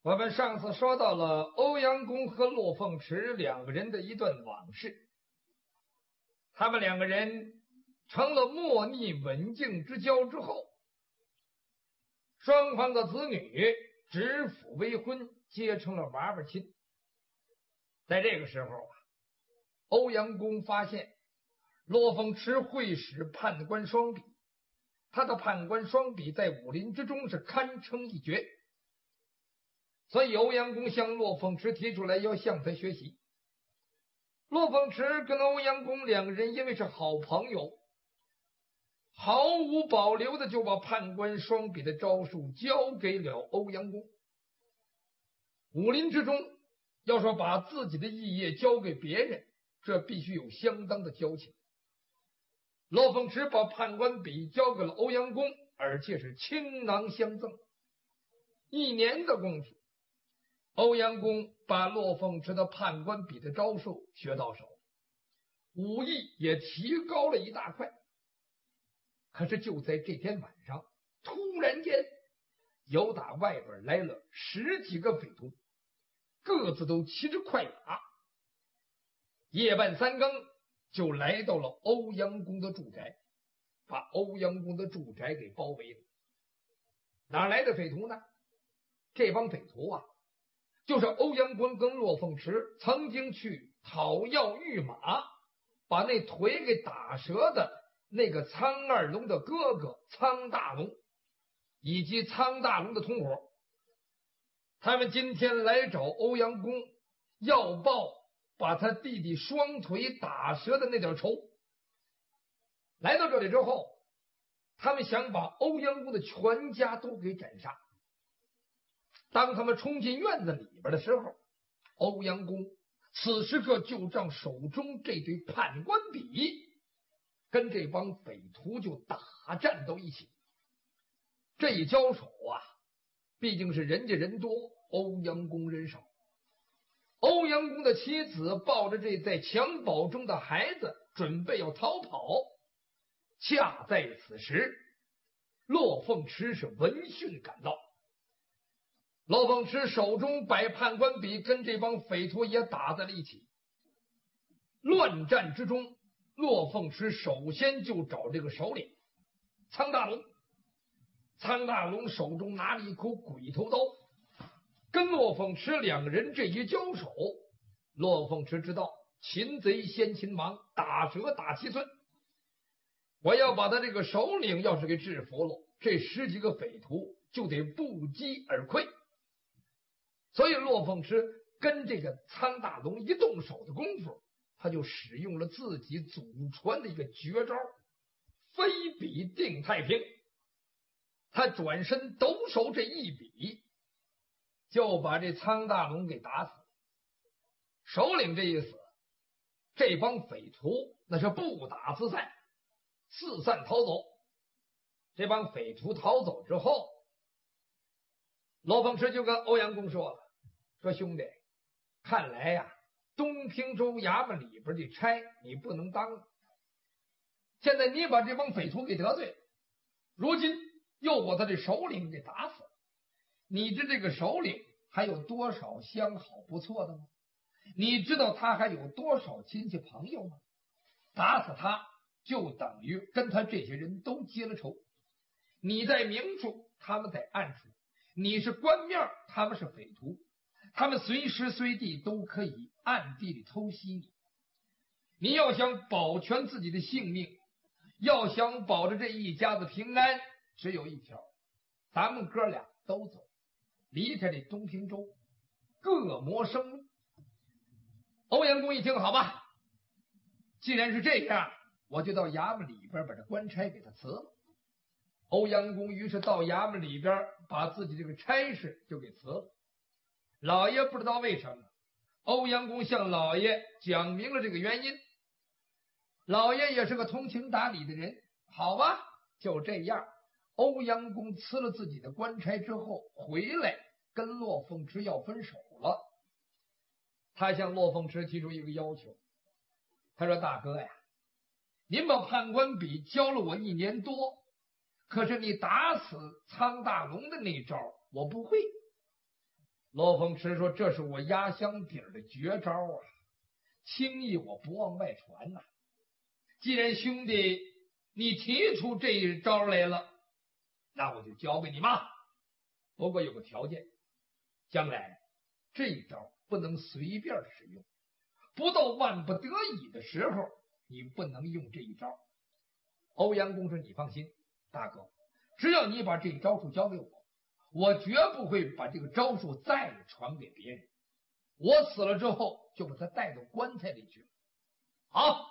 我们上次说到了欧阳公和骆凤池两个人的一段往事，他们两个人成了莫逆刎颈之交之后，双方的子女指腹为婚，结成了娃娃亲。在这个时候欧阳公发现骆凤池会使判官双笔，他的判官双笔在武林之中是堪称一绝，所以欧阳公向骆凤池提出来要向他学习。骆凤池跟欧阳公两个人因为是好朋友，毫无保留的就把判官双笔的招数交给了欧阳公。武林之中要说把自己的异业交给别人，这必须有相当的交情。骆凤池把判官笔交给了欧阳公，而且是倾囊相赠。1年的功夫，欧阳公把骆凤池的判官笔的招数学到手，武艺也提高了一大块。可是就在这天晚上，突然间有打外边来了10几个匪徒，各自都骑着快马，夜半3更就来到了欧阳公的住宅，把欧阳公的住宅给包围了。哪来的匪徒呢？这帮匪徒就是欧阳公跟骆凤池曾经去讨要御马，把那腿给打折的那个苍二龙的哥哥苍大龙，以及苍大龙的同伙。他们今天来找欧阳公要报把他弟弟双腿打折的那点仇。来到这里之后，他们想把欧阳公的全家都给斩杀。当他们冲进院子里边的时候，欧阳公此时刻就仗手中这对判官笔跟这帮匪徒就打战到一起。这一交手毕竟是人家人多，欧阳公人少。欧阳公的妻子抱着这在襁褓中的孩子准备要逃跑，恰在此时骆凤池是闻讯赶到。骆凤池手中摆判官笔跟这帮匪徒也打在了一起。乱战之中，骆凤池首先就找这个首领苍大龙。苍大龙手中拿了一口鬼头刀，跟骆凤池两个人这一交手，骆凤池知道擒贼先擒王，打折打七寸。我要把他这个首领要是给制服了，这10几个匪徒就得不击而溃。所以骆凤池跟这个苍大龙一动手的功夫，他就使用了自己祖传的一个绝招飞笔定太平。他转身抖手这一笔，就把这苍大龙给打死。首领这一死，这帮匪徒那是不打自散，四散逃走。这帮匪徒逃走之后，骆凤池就跟欧阳公说了，说兄弟，看来东平州衙门里边的差你不能当了。现在你把这帮匪徒给得罪了，如今又把他的首领给打死了，你知这个首领还有多少相好不错的吗？你知道他还有多少亲戚朋友吗？打死他就等于跟他这些人都结了仇。你在明处，他们在暗处，你是官面，他们是匪徒，他们随时随地都可以暗地里偷袭你。你要想保全自己的性命，要想保着这一家子平安，只有一条，咱们哥俩都走，离开这东平州，各谋生路。欧阳公一听，好吧，既然是这样，我就到衙门里边把这官差给他辞了。欧阳公于是到衙门里边把自己这个差事就给辞了。老爷不知道为什么，欧阳公向老爷讲明了这个原因。老爷也是个通情达理的人，好吧，就这样，欧阳公辞了自己的官差之后，回来跟骆凤池要分手了。他向骆凤池提出一个要求，他说，大哥呀，您把判官笔教了我1年多，可是你打死苍大龙的那招我不会， 罗凤池说：“这是我压箱底儿的绝招啊，轻易我不往外传呐。既然兄弟你提出这一招来了，那我就交给你嘛。不过有个条件，将来这一招不能随便使用，不到万不得已的时候，你不能用这一招。”欧阳公说：“你放心，大哥，只要你把这一招数交给我，我绝不会把这个招数再传给别人。我死了之后，就把他带到棺材里去了。”好，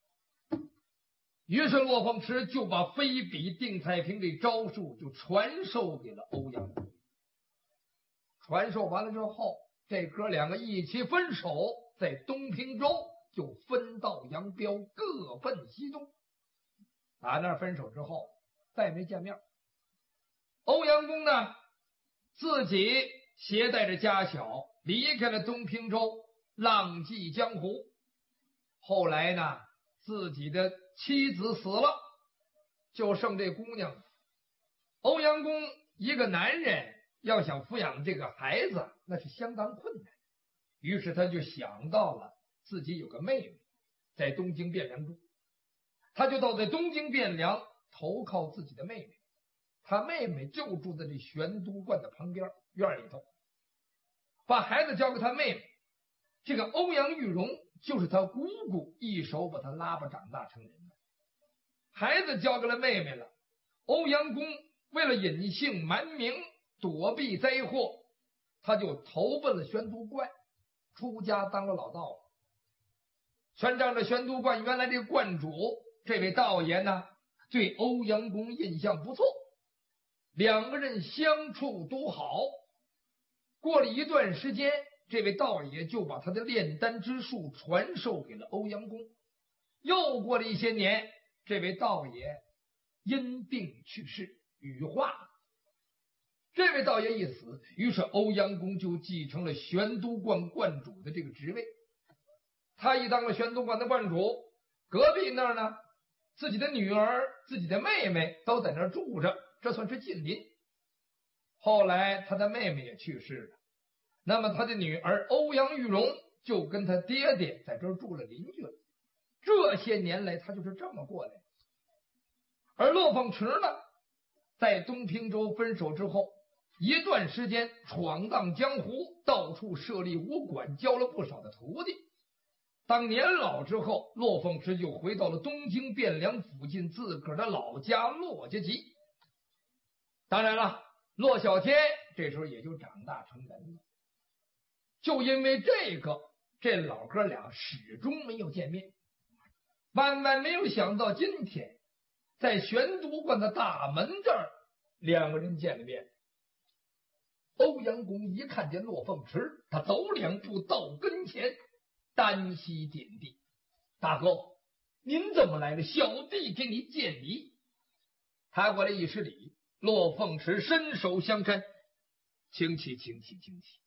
于是骆凤池就把飞笔定彩屏这招数就传授给了欧阳公。传授完了之后，这哥两个一起分手，在东平州就分道扬镳，各奔西东。打那分手之后，再没见面。欧阳公呢，自己携带着家小离开了东平州，浪迹江湖。后来呢，自己的妻子死了，就剩这姑娘。欧阳公一个男人要想抚养这个孩子，那是相当困难。于是他就想到了自己有个妹妹在东京汴梁住，他就到在东京汴梁投靠自己的妹妹。他妹妹就住在这玄都观的旁边院里头，把孩子交给他妹妹。这个欧阳玉荣就是他姑姑一手把他拉拔长大成人的。孩子交给了妹妹了，欧阳公为了隐姓埋名，躲避灾祸，他就投奔了玄都观，出家当了老道了。全仗着玄都观原来这个观主这位道爷呢，对欧阳公印象不错，两个人相处都好。过了一段时间，这位道爷就把他的炼丹之术传授给了欧阳公。又过了一些年，这位道爷因病去世，羽化了。这位道爷一死，于是欧阳公就继承了玄都观观主的这个职位。他一当了玄都观的观主，隔壁那儿呢，自己的女儿、自己的妹妹都在那儿住着，这算是近邻。后来他的妹妹也去世了，那么他的女儿欧阳玉荣就跟他爹爹在这儿住了邻居了。这些年来他就是这么过来的。而骆凤池呢，在东平州分手之后，一段时间闯荡江湖，到处设立武馆，教了不少的徒弟。当年老之后，骆凤池就回到了东京汴梁附近自个儿的老家骆家集。当然了，骆小天这时候也就长大成人了。就因为这个，这老哥俩始终没有见面。万万没有想到，今天在玄都观的大门这儿，两个人见了面。欧阳公一看见骆凤池，他走两步到跟前，单膝点地：“大哥，您怎么来了？小弟给你见礼。”他过来一施礼，骆凤池伸手相搀：“请起，请起，请起。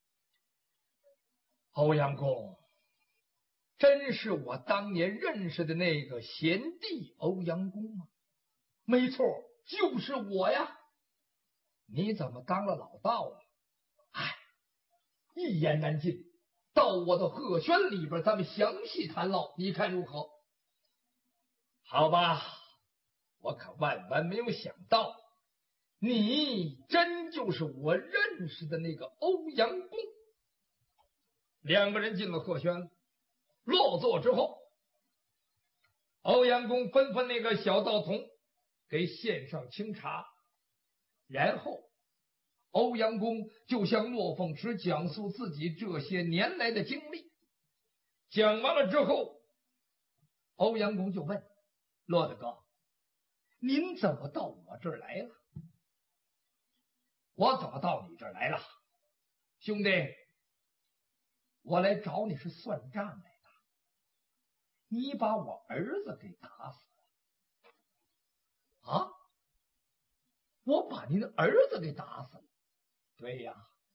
欧阳公，真是我当年认识的那个贤弟欧阳公吗？”“没错，就是我呀。”“你怎么当了老道了？”“哎，一言难尽，到我的鹤轩里边，咱们详细谈唠，你看如何？”“好吧，我可万万没有想到，你真就是我认识的那个欧阳公。”两个人进了鹤轩，落座之后，欧阳公吩咐那个小道童给献上清茶，然后欧阳公就向骆凤池讲述自己这些年来的经历。讲完了之后，欧阳公就问：“骆大哥，您怎么到我这儿来了？”“我怎么到你这儿来了？兄弟，我来找你是算账来的。你把我儿子给打死了。”“啊，我把您的儿子给打死了？”“对呀。”“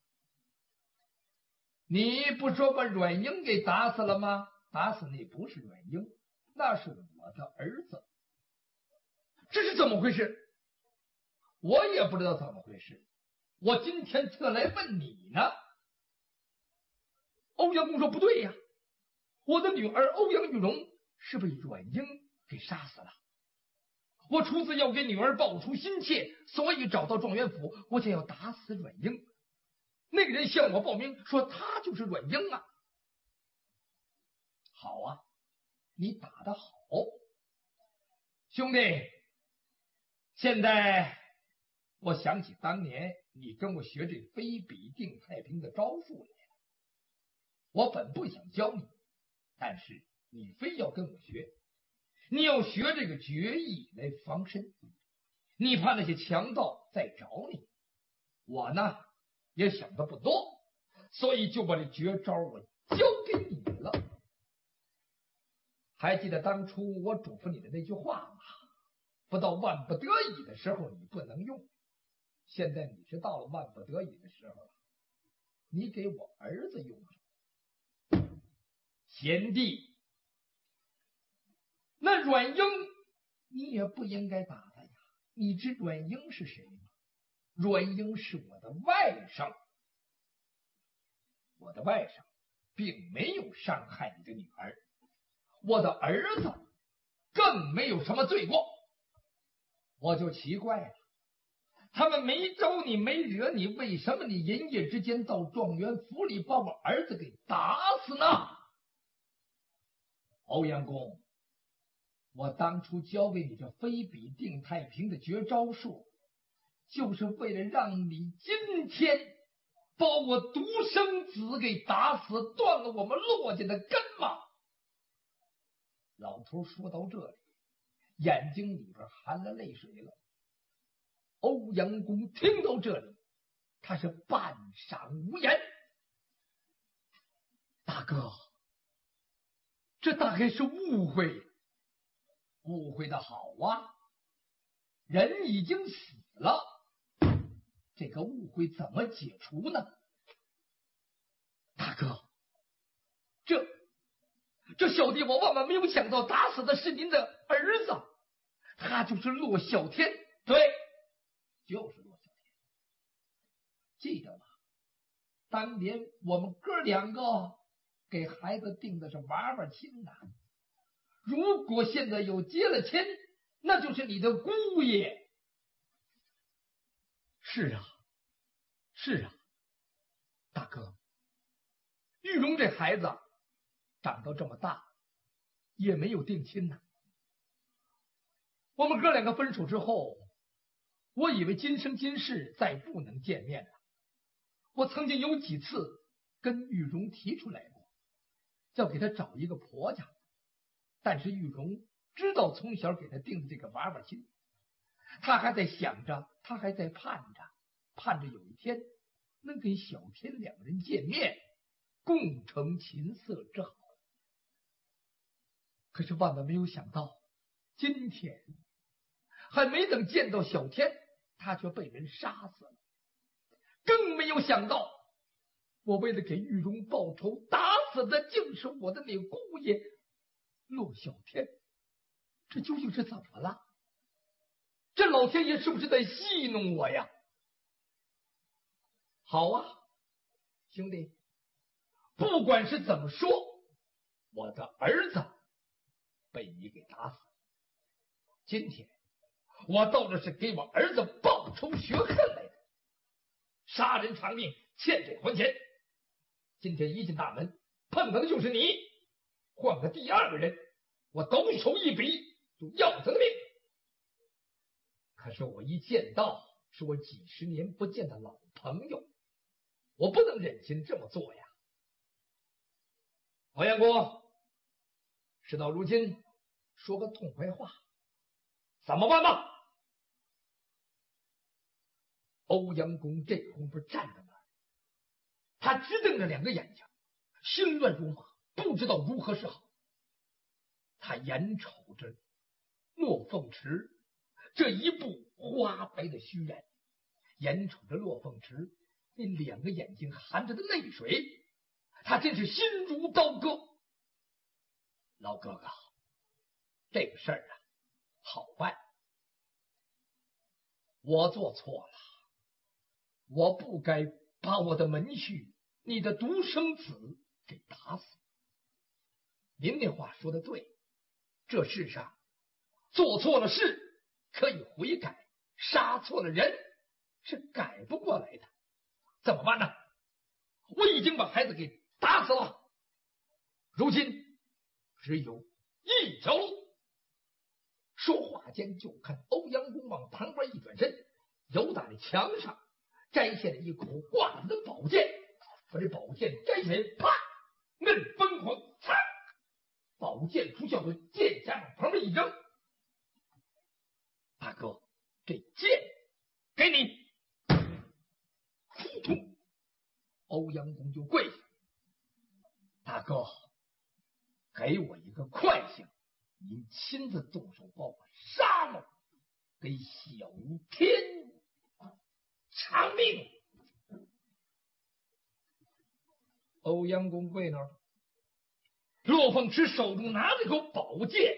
你不说把阮英给打死了吗？”“打死那不是阮英，那是我的儿子。”“这是怎么回事？”“我也不知道怎么回事，我今天特来问你呢。 欧阳公说不对呀，我的女儿欧阳玉荣是被阮英给杀死了。我出自要给女儿报出心切，所以找到状元府，我想要打死阮英。那个人向我报名说他就是阮英啊。好啊，你打得好，兄弟。现在我想起当年你跟我学这非比定太平的招数来了。我本不想教你，但是你非要跟我学。你要学这个绝艺来防身，你怕那些强盗再找你。我呢也想的不多，所以就把这绝招我交给你了。还记得当初我嘱咐你的那句话吗？不到万不得已的时候你不能用。现在你是到了万不得已的时候了，你给我儿子用了。贤弟，那阮英你也不应该打他呀。你知阮英是谁吗？阮英是我的外甥。我的外甥并没有伤害你的女儿，我的儿子更没有什么罪过。我就奇怪了，他们没招你没惹你，为什么你连夜之间到状元府里把我儿子给打死呢？欧阳公，我当初教给你这非比定太平的绝招术，就是为了让你今天把我独生子给打死，断了我们骆家的根嘛。老头说到这里，眼睛里边含了泪水了。欧阳公听到这里，他是半晌无言。大哥，这大概是误会。误会的好啊，人已经死了，这个误会怎么解除呢？大哥，这小弟我万万没有想到，打死的是您的儿子，他就是骆小天。对，就是骆小天。记得吗？当年我们哥两个给孩子定的是娃娃亲呐。如果现在又结了亲，那就是你的姑爷。是啊，是啊，大哥，玉荣这孩子长到这么大也没有定亲呢。我们哥两个分手之后，我以为今生今世再不能见面了。我曾经有几次跟玉荣提出来过，要给他找一个婆家，但是玉荣知道从小给他定的这个娃娃亲，他还在想着，他还在盼着有一天能跟小天两人见面，共成琴瑟之好。可是万万没有想到，今天还没等见到小天，他却被人杀死了。更没有想到，我为了给玉荣报仇，打死的竟是我的那姑爷骆小天。这究竟是怎么了？这老天爷是不是在戏弄我呀？好啊，兄弟，不管是怎么说，我的儿子被你给打死。今天我到这是给我儿子报仇雪恨来的，杀人偿命，欠债还钱。今天一进大门，碰到的就是你，换个第二个人，我抖手一笔就要他的命。可是我一见到是我几十年不见的老朋友，我不能忍心这么做呀。欧阳公，事到如今，说个痛快话，怎么办吧？欧阳公这功夫站在那儿，他直瞪着两个眼睛，心乱如麻，不知道如何是好。他眼瞅着骆凤池这一部花白的虚髯，眼瞅着骆凤池那两个眼睛含着的泪水，他真是心如刀割。老哥哥，这个事儿啊，好办。我做错了，我不该把我的门婿，你的独生子给打死。您那话说的对，这世上做错了事可以悔改，杀错了人是改不过来的。怎么办呢？我已经把孩子给打死了，如今只有一条路。说话间，就看欧阳公往旁边一转身，由打在墙上摘下了一口挂着的宝剑，把这宝剑摘下来，啪，摁疯狂，嚓，宝剑出鞘，剑夹往旁边一扔。大哥，这剑给你。扑通，欧阳公就跪下。大哥，给我一个快刑，您亲自动手把我杀了，给小天偿命。欧阳公跪那儿，骆凤池手中拿着口宝剑，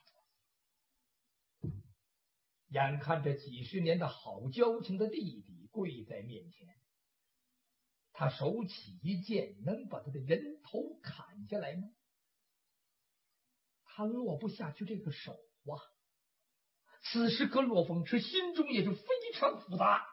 眼看着几十年的好交情的弟弟跪在面前，他手起一剑，能把他的人头砍下来吗？他落不下去这个手啊！此时可骆凤池心中也是非常复杂。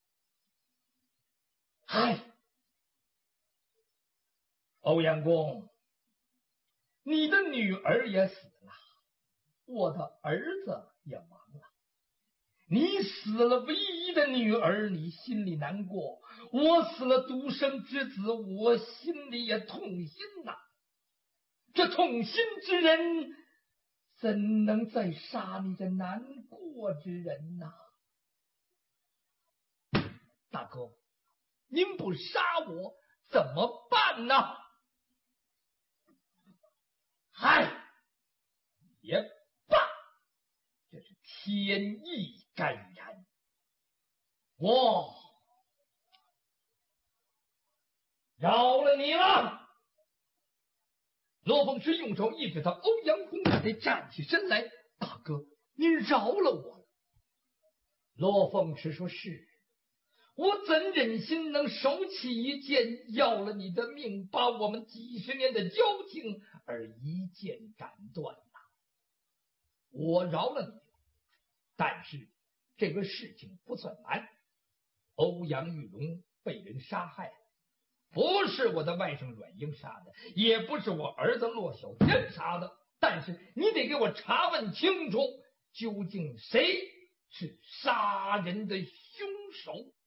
欧阳公，你的女儿也死了，我的儿子也亡了。你死了唯一的女儿，你心里难过；我死了独生之子，我心里也痛心呐。这痛心之人，怎能再杀你这难过之人呢？大哥，您不杀我怎么办呢？也罢，这是天意该然，我饶了你了。罗凤池用手一指他，欧阳公得站起身来，大哥，您饶了我了。罗凤池说：是，我怎忍心能手起一剑要了你的命，把我们几十年的交情而一剑斩断呢？我饶了你，但是这个事情不算难。欧阳玉龙被人杀害了，不是我的外甥阮英杀的，也不是我儿子骆小天杀的，但是你得给我查问清楚，究竟谁是杀人的凶手。